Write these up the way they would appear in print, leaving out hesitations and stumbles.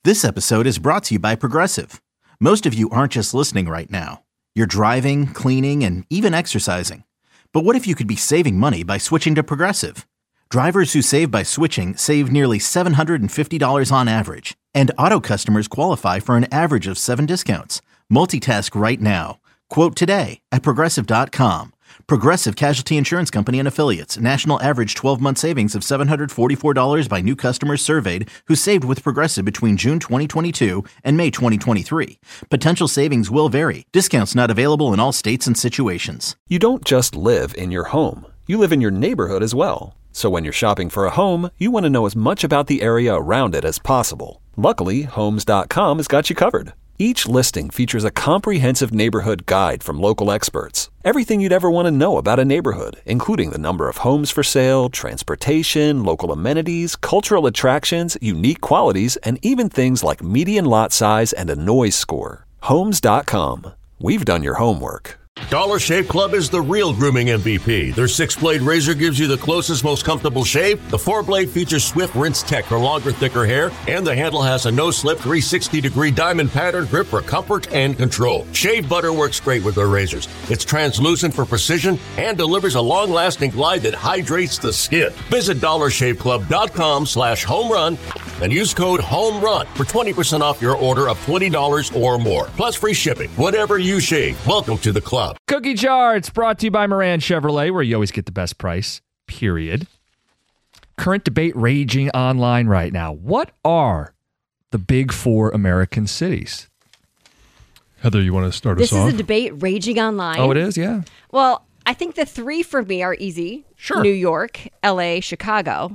This episode is brought to you by Progressive. Most of you aren't just listening right now. You're driving, cleaning, and even exercising. But what if you could be saving money by switching to Progressive? Drivers who save by switching save nearly $750 on average. And auto customers qualify for an average of 7 discounts. Multitask right now. Quote today at Progressive.com. Progressive Casualty Insurance Company and Affiliates. National average 12-month savings of $744 by new customers surveyed who saved with Progressive between June 2022 and May 2023. Potential savings will vary. Discounts not available in all states and situations. You don't just live in your home. You live in your neighborhood as well. So when you're shopping for a home, you want to know as much about the area around it as possible. Luckily, Homes.com has got you covered. Each listing features a comprehensive neighborhood guide from local experts. Everything you'd ever want to know about a neighborhood, including the number of homes for sale, transportation, local amenities, cultural attractions, unique qualities, and even things like median lot size and a noise score. Homes.com. We've done your homework. Dollar Shave Club is the real grooming MVP. Their 6-blade razor gives you the closest, most comfortable shave. The 4-blade features Swift Rinse Tech for longer, thicker hair. And the handle has a no-slip 360-degree diamond pattern grip for comfort and control. Shave butter works great with their razors. It's translucent for precision and delivers a long-lasting glide that hydrates the skin. Visit DollarShaveClub.com/homerun and use code HOMERUN for 20% off your order of $20 or more. Plus free shipping. Whatever you shave, welcome to the club. Cookie Jar, it's brought to you by Moran Chevrolet, where you always get the best price, period. Current debate raging online right now. What are the big 4 American cities? Heather, you want to start us off? This is a debate raging online. Oh, it is? Yeah. Well, I think the 3 for me are easy. Sure. New York, LA, Chicago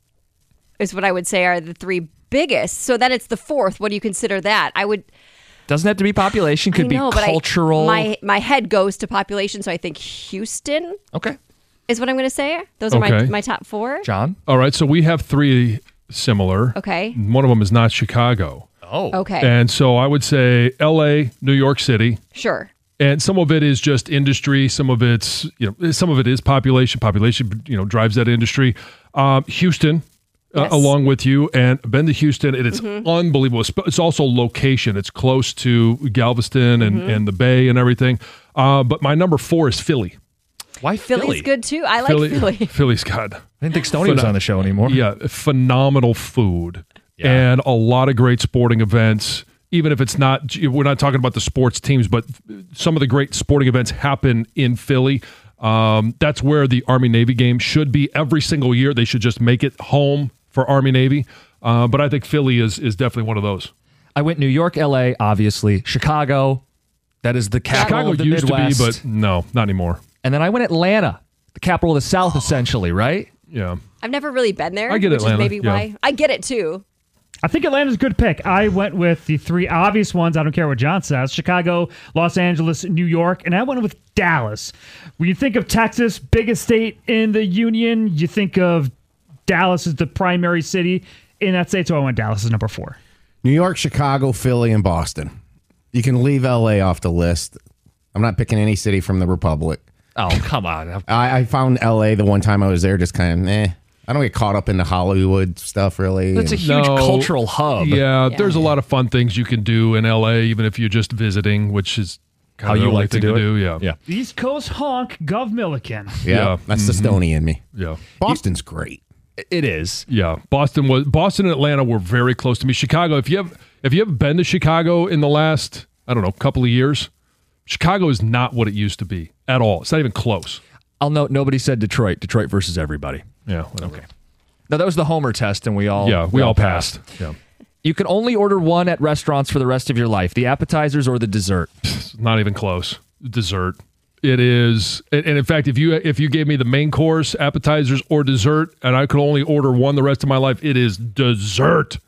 is what I would say are the 3 biggest. So then it's the 4th. What do you consider that? Doesn't have to be population. Could be cultural. My head goes to population, so I think Houston. Okay. Is what I'm going to say. Those are my top 4. John? All right, so we have 3 similar. Okay. One of them is not Chicago. Oh. Okay. And so I would say L.A., New York City. Sure. And some of it is just industry. Some of it's, some of it is population. Population, drives that industry. Houston. Yes. Along with you, and been to Houston. It is unbelievable. It's also location. It's close to Galveston and the Bay and everything. But my number 4 is Philly. Why Philly? Philly's good too. I like Philly. Philly's good. I didn't think Stoney was on the show anymore. Yeah, phenomenal food and a lot of great sporting events. Even if it's not, we're not talking about the sports teams, but some of the great sporting events happen in Philly. That's where the Army-Navy game should be every single year. They should just make it home for Army-Navy. But I think Philly is definitely one of those. I went New York, L.A., obviously. Chicago, that is the capital of the Midwest. Midwest. Chicago used to be, but no, not anymore. And then I went Atlanta, the capital of the South, essentially, right? Yeah. I've never really been there. I get which Atlanta. Is maybe why. I get it too. I think Atlanta's a good pick. I went with the 3 obvious ones. I don't care what John says. Chicago, Los Angeles, New York, and I went with Dallas. When you think of Texas, biggest state in the union, you think of Dallas as the primary city in that state, so I went Dallas as number 4. New York, Chicago, Philly, and Boston. You can leave L.A. off the list. I'm not picking any city from the Republic. Oh, come on. I found L.A. the one time I was there just kind of, I don't get caught up in the Hollywood stuff, really. It's a huge cultural hub. Yeah, there's a lot of fun things you can do in L.A., even if you're just visiting, which is kind how of you like to do it. Yeah. East Coast honk, Gov Milliken. Yeah, that's the Stoney in me. Yeah. Boston's great. It is. Yeah, Boston and Atlanta were very close to me. Chicago, if you haven't been to Chicago in the last, couple of years, Chicago is not what it used to be at all. It's not even close. I'll note nobody said Detroit. Detroit versus everybody. Yeah, whatever. Okay. No, that was the Homer test, and we all passed. Yeah. You can only order one at restaurants for the rest of your life: the appetizers or the dessert. Not even close. Dessert. It is, and in fact, if you gave me the main course, appetizers, or dessert, and I could only order one the rest of my life, it is dessert.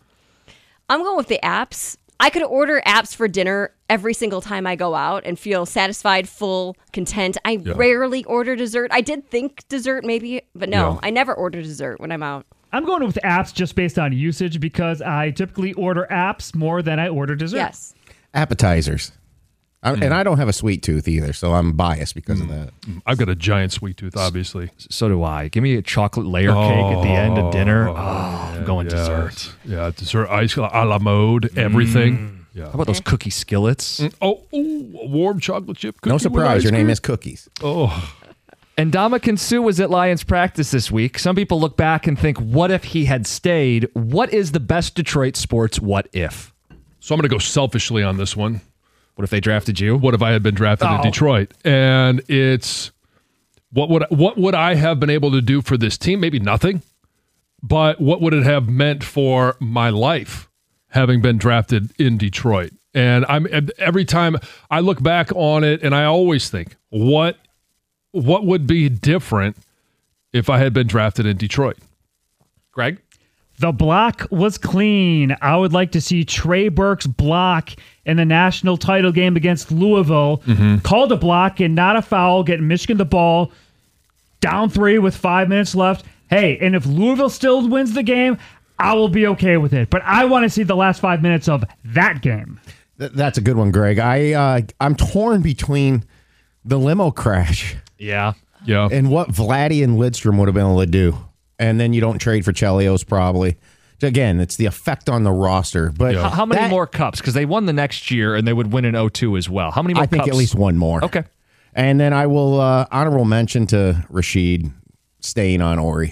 I'm going with the apps. I could order apps for dinner every single time I go out and feel satisfied, full, content. I rarely order dessert. I did think dessert maybe, but no, I never order dessert when I'm out. I'm going with apps just based on usage because I typically order apps more than I order dessert. Yes. Appetizers. And I don't have a sweet tooth either, so I'm biased because of that. I've got a giant sweet tooth, obviously. So do I. Give me a chocolate layer cake at the end of dinner. I'm going dessert. Yeah, dessert, ice a la mode, everything. Yeah. How about those cookie skillets? A warm chocolate chip cookie. No with surprise, ice your name cream. is Cookies. Oh, And Ndamukong Suh was at Lions practice this week. Some people look back and think, what if he had stayed? What is the best Detroit sports what if? so I'm going to go selfishly on this one. What if they drafted you? What if I had been drafted in Detroit? And it's what would I have been able to do for this team? Maybe nothing. But what would it have meant for my life having been drafted in Detroit? And every time I look back on it, and I always think, what would be different if I had been drafted in Detroit? Greg? The block was clean. I would like to see Trey Burke's block in the national title game against Louisville. Called a block and not a foul, getting Michigan the ball, down 3 with 5 minutes left. Hey, and if Louisville still wins the game, I will be okay with it. But I want to see the last 5 minutes of that game. That's a good one, Greg. I'm torn between the limo crash Yeah. and what Vladdy and Lidstrom would have been able to do. And then you don't trade for Chelios probably. Again, it's the effect on the roster. But How many more cups? Because they won the next year and they would win in 02 as well. How many more I think cups? at least one more. Okay. And then I will honorable mention to Rashid staying on Ori.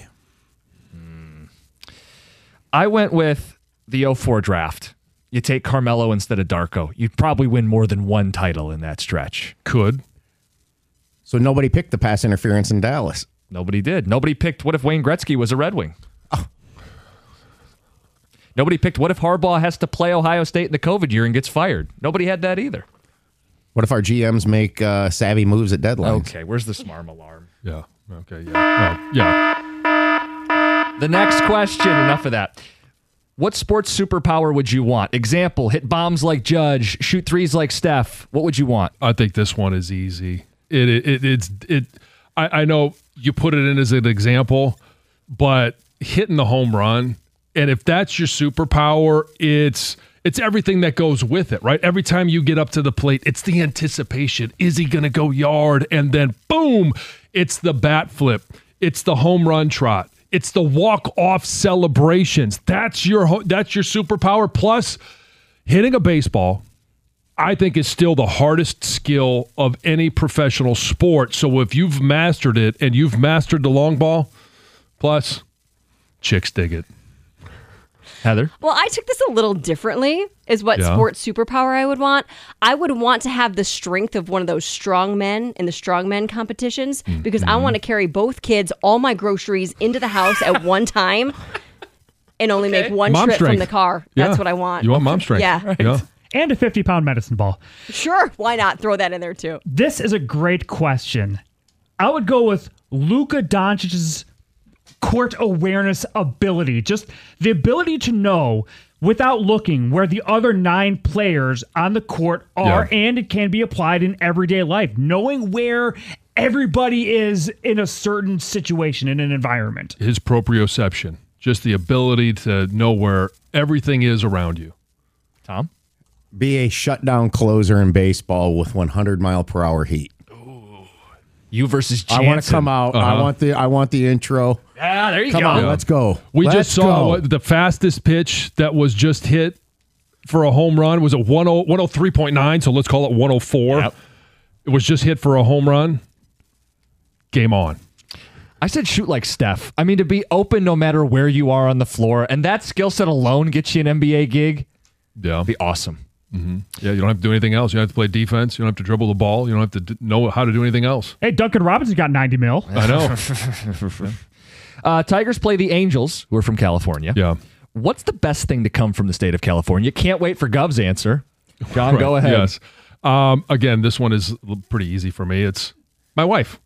I went with the 04 draft. You take Carmelo instead of Darko. You'd probably win more than one title in that stretch. Could. So nobody picked the pass interference in Dallas. Nobody did. Nobody picked what if Wayne Gretzky was a Red Wing. Nobody picked what if Harbaugh has to play Ohio State in the COVID year and gets fired. Nobody had that either. What if our GMs make savvy moves at deadlines? Okay, where's the SMARM alarm? Yeah. Okay. Yeah. Well, yeah. The next question, enough of that. What sports superpower would you want? Example, hit bombs like Judge, shoot threes like Steph. What would you want? I think this one is easy. I know you put it in as an example, but hitting the home run, and if that's your superpower, it's everything that goes with it, right? Every time you get up to the plate, it's the anticipation. Is he going to go yard? And then boom, it's the bat flip. It's the home run trot. It's the walk-off celebrations. That's your superpower. Plus, hitting a baseball, I think, is still the hardest skill of any professional sport. So if you've mastered it and you've mastered the long ball, plus, chicks dig it. Heather? Well, I took this a little differently, is what sports superpower I would want. I would want to have the strength of one of those strong men in the strongmen competitions because I want to carry both kids, all my groceries into the house at one time and only make one Mom trip strength. from the car. That's what I want. You want mom strength? Yeah. Yeah. And a 50-pound medicine ball. Sure. Why not throw that in there too? This is a great question. I would go with Luka Doncic's court awareness ability. Just the ability to know without looking where the other 9 players on the court are, and it can be applied in everyday life. Knowing where everybody is in a certain situation, in an environment. His proprioception. Just the ability to know where everything is around you. Tom? Be a shutdown closer in baseball with 100-mile-per-hour heat. You versus Jansen. I want to come out. I want the intro. Yeah, there you Come go. on, let's go. We Let's just saw go. the fastest pitch that was just hit for a home run was a 103.9, so let's call it 104. Yep. It was just hit for a home run. Game on. I said shoot like Steph. I mean, to be open no matter where you are on the floor, and that skill set alone gets you an NBA gig. Yeah. Be awesome. Yeah, you don't have to do anything else. You don't have to play defense. You don't have to dribble the ball. You don't have to know how to do anything else. Hey, Duncan Robinson got 90 mil. I know. Tigers play the Angels, who are from California. Yeah. What's the best thing to come from the state of California? Can't wait for Gov's answer. John, Right, go ahead. Yes. Again, this one is pretty easy for me. It's my wife.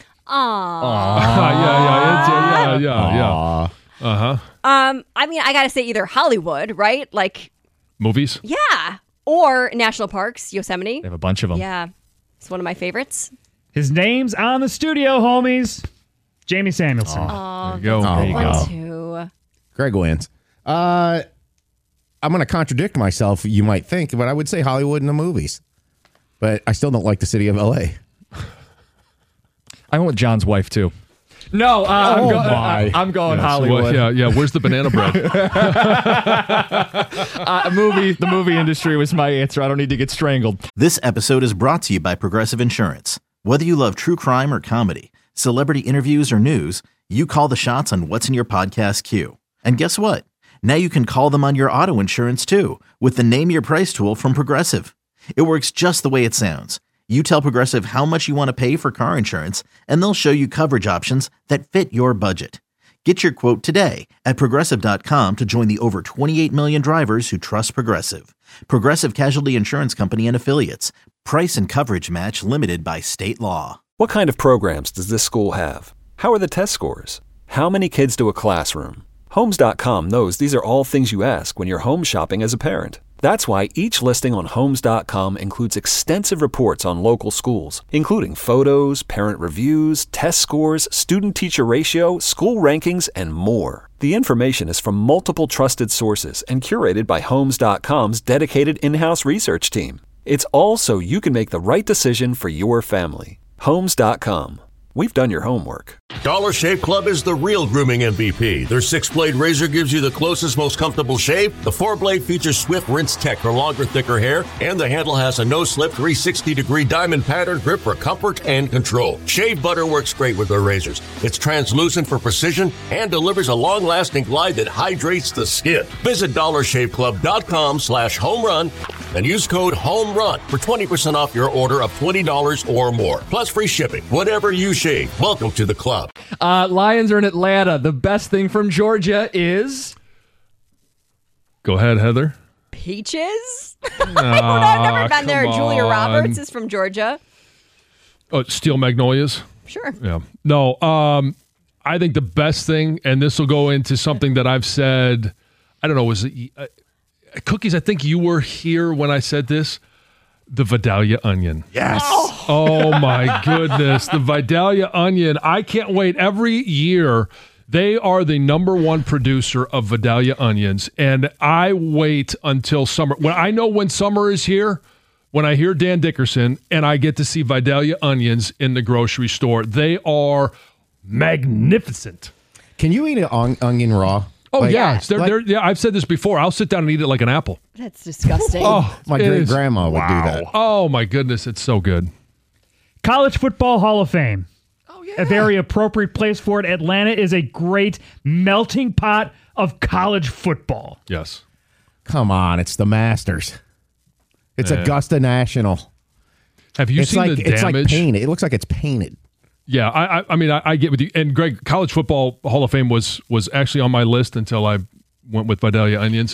Yeah. I mean, I got to say either Hollywood, right? Like, Movies? yeah. Or national parks, Yosemite. They have a bunch of them. Yeah. It's one of my favorites. His name's on the studio, homies. Jamie Samuelson. There you go. There you One, go. two. Greg wins. I'm going to contradict myself, you might think, but I would say Hollywood and the movies. but I still don't like the city of L.A. I went with John's wife, too. No, I'm going Hollywood. Well, yeah. Where's the banana bread? The movie industry was my answer. I don't need to get strangled. This episode is brought to you by Progressive Insurance. Whether you love true crime or comedy, celebrity interviews or news, you call the shots on what's in your podcast queue. And guess what? Now you can call them on your auto insurance too with the Name Your Price tool from Progressive. It works just the way it sounds. You tell Progressive how much you want to pay for car insurance, and they'll show you coverage options that fit your budget. Get your quote today at Progressive.com to join the over 28 million drivers who trust Progressive. Progressive Casualty Insurance Company and Affiliates. Price and coverage match limited by state law. What kind of programs does this school have? How are the test scores? How many kids do a classroom? Homes.com knows these are all things you ask when you're home shopping as a parent. That's why each listing on Homes.com includes extensive reports on local schools, including photos, parent reviews, test scores, student-teacher ratio, school rankings, and more. The information is from multiple trusted sources and curated by Homes.com's dedicated in-house research team. It's all so you can make the right decision for your family. Homes.com. We've done your homework. Dollar Shave Club is the real grooming MVP. Their 6-blade razor gives you the closest, most comfortable shave. The 4-blade features swift rinse tech for longer, thicker hair, and the handle has a no-slip 360-degree diamond pattern grip for comfort and control. Shave butter works great with their razors. It's translucent for precision and delivers a long-lasting glide that hydrates the skin. Visit dollarshaveclub.com/homerun and use code HOMERUN for 20% off your order of $20 or more, plus free shipping. Whatever you shave, welcome to the club. Lions are in Atlanta. The best thing from Georgia is... Go ahead, Heather. Peaches? I've never been there. Julia Roberts is from Georgia. Oh, Steel Magnolias? Sure. Yeah. No, I think the best thing, and this will go into something that I've said, I don't know, was it Cookies? I think you were here when I said this. The Vidalia onion. Yes. Oh my goodness. The Vidalia onion. I can't wait. Every year, they are the #1 producer of Vidalia onions. And I wait until summer. When I know when summer is here, when I hear Dan Dickerson and I get to see Vidalia onions in the grocery store. They are magnificent. Can you eat an onion raw? Oh, yeah. Yeah, I've said this before. I'll sit down and eat it like an apple. That's disgusting. Oh, my great-grandma would do that. Oh, my goodness. It's so good. College Football Hall of Fame. Oh, yeah. A very appropriate place for it. Atlanta is a great melting pot of college football. Yes. Come on. It's the Masters. It's Augusta National. Have you seen the damage? It's like painted. It looks like it's painted. Yeah, I mean, I get with you. And Greg, College Football Hall of Fame was actually on my list until I went with Vidalia onions.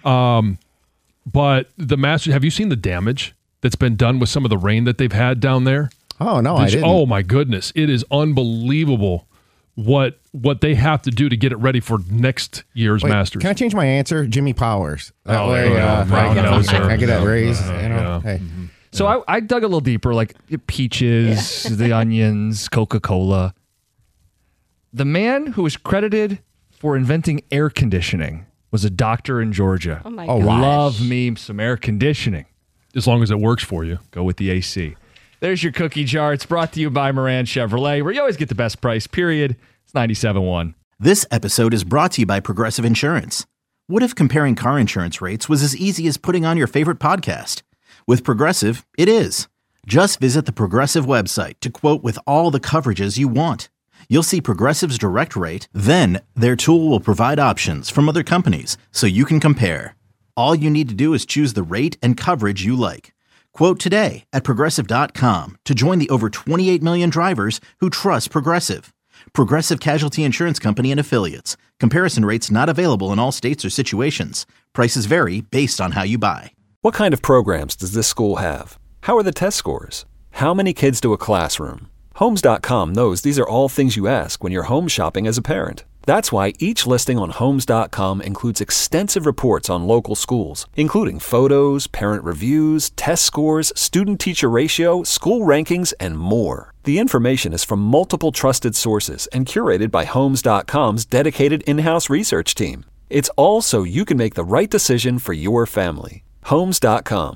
But the Masters, have you seen the damage that's been done with some of the rain that they've had down there? Oh, no, I didn't. Oh, my goodness. It is unbelievable what they have to do to get it ready for next year's Masters. Can I change my answer? Jimmy Powers. That way, no, I get that raise. Yeah. Hey. Mm-hmm. So I dug a little deeper, like peaches, the onions, Coca-Cola. The man who was credited for inventing air conditioning was a doctor in Georgia. Oh, my gosh. Love me some air conditioning. As long as it works for you. Go with the AC. There's your cookie jar. It's brought to you by Moran Chevrolet, where you always get the best price, period. It's 97.1. This episode is brought to you by Progressive Insurance. What if comparing car insurance rates was as easy as putting on your favorite podcast? With Progressive, it is. Just visit the Progressive website to quote with all the coverages you want. You'll see Progressive's direct rate, then their tool will provide options from other companies so you can compare. All you need to do is choose the rate and coverage you like. Quote today at Progressive.com to join the over 28 million drivers who trust Progressive. Progressive Casualty Insurance Company and Affiliates. Comparison rates not available in all states or situations. Prices vary based on how you buy. What kind of programs does this school have? How are the test scores? How many kids do a classroom? Homes.com knows these are all things you ask when you're home shopping as a parent. That's why each listing on Homes.com includes extensive reports on local schools, including photos, parent reviews, test scores, student-teacher ratio, school rankings, and more. The information is from multiple trusted sources and curated by Homes.com's dedicated in-house research team. It's all so you can make the right decision for your family. Homes.com.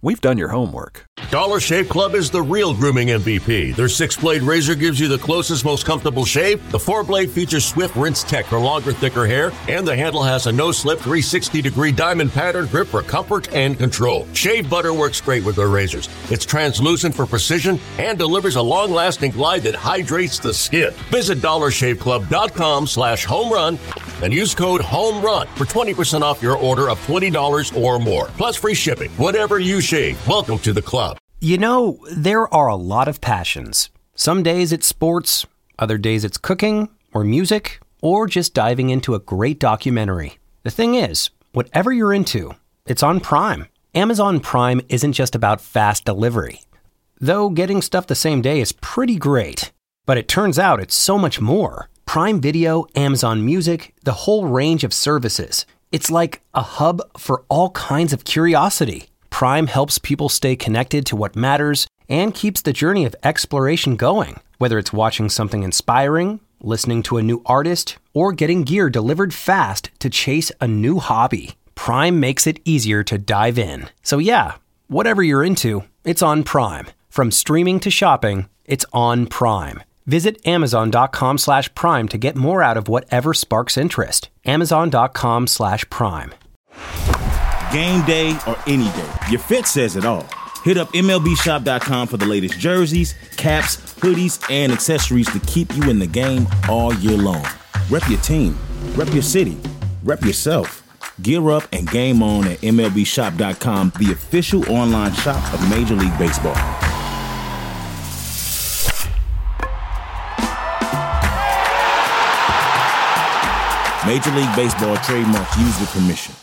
we've done your homework. Dollar Shave Club is the real grooming MVP. Their 6-blade razor gives you the closest, most comfortable shave. The 4-blade features swift rinse tech for longer, thicker hair, and the handle has a no-slip 360-degree diamond pattern grip for comfort and control. Shave butter works great with their razors. It's translucent for precision and delivers a long-lasting glide that hydrates the skin. Visit DollarShaveClub.com/homerun and use code HOMERUN for 20% off your order of $20 or more, plus free shipping. Whatever you shave, welcome to the club. You know, there are a lot of passions. Some days it's sports, other days it's cooking or music, or just diving into a great documentary. The thing is, whatever you're into, it's on Prime. Amazon Prime isn't just about fast delivery. Though getting stuff the same day is pretty great. But it turns out it's so much more. Prime Video, Amazon Music, the whole range of services. It's like a hub for all kinds of curiosity. Prime helps people stay connected to what matters and keeps the journey of exploration going. Whether it's watching something inspiring, listening to a new artist, or getting gear delivered fast to chase a new hobby, Prime makes it easier to dive in. So yeah, whatever you're into, it's on Prime. From streaming to shopping, it's on Prime. Visit Amazon.com/Prime to get more out of whatever sparks interest. Amazon.com/Prime. Game day or any day, your fit says it all. Hit up MLBshop.com for the latest jerseys, caps, hoodies, and accessories to keep you in the game all year long. Rep your team, rep your city, rep yourself. Gear up and game on at MLBshop.com, the official online shop of Major League Baseball. Major League Baseball trademarks used with permission.